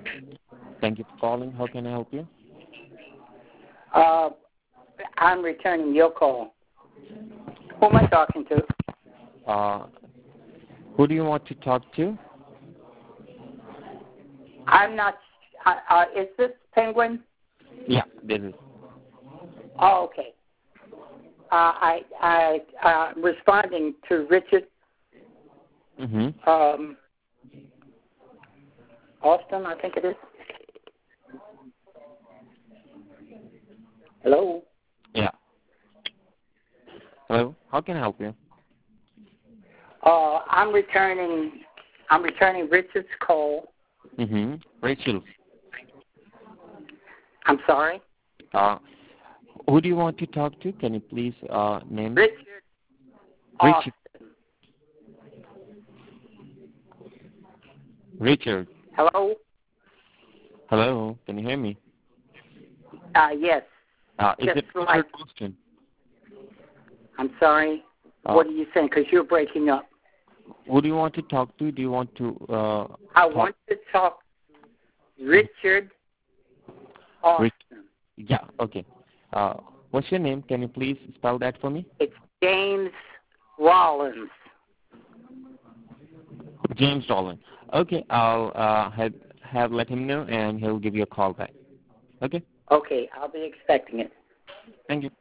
Thank you for calling. How can I help you? Uh, I'm returning your call. Who am I talking to? Uh, who do you want to talk to? I'm not. Is this Penguin? Yeah, this is. Oh, okay. I responding to Richard Mm-hmm. Austin, I think it is. Hello. Yeah. Hello. How can I help you? I'm returning Richard's call. Mm-hmm. Rachel. I'm sorry. Who do you want to talk to? Can you please name Richard Richard? Austin. Richard. Hello. Hello. Can you hear me? Yes. Is Just it Richard Austin? I'm sorry. What are you saying? Because you're breaking up. Who do you want to talk to? Do you want to I want to talk Richard Austin. Yeah, okay. What's your name? Can you please spell that for me? It's James Rollins. James Dolan. Okay, I'll have let him know, and he'll give you a call back. Okay? Okay, I'll be expecting it. Thank you.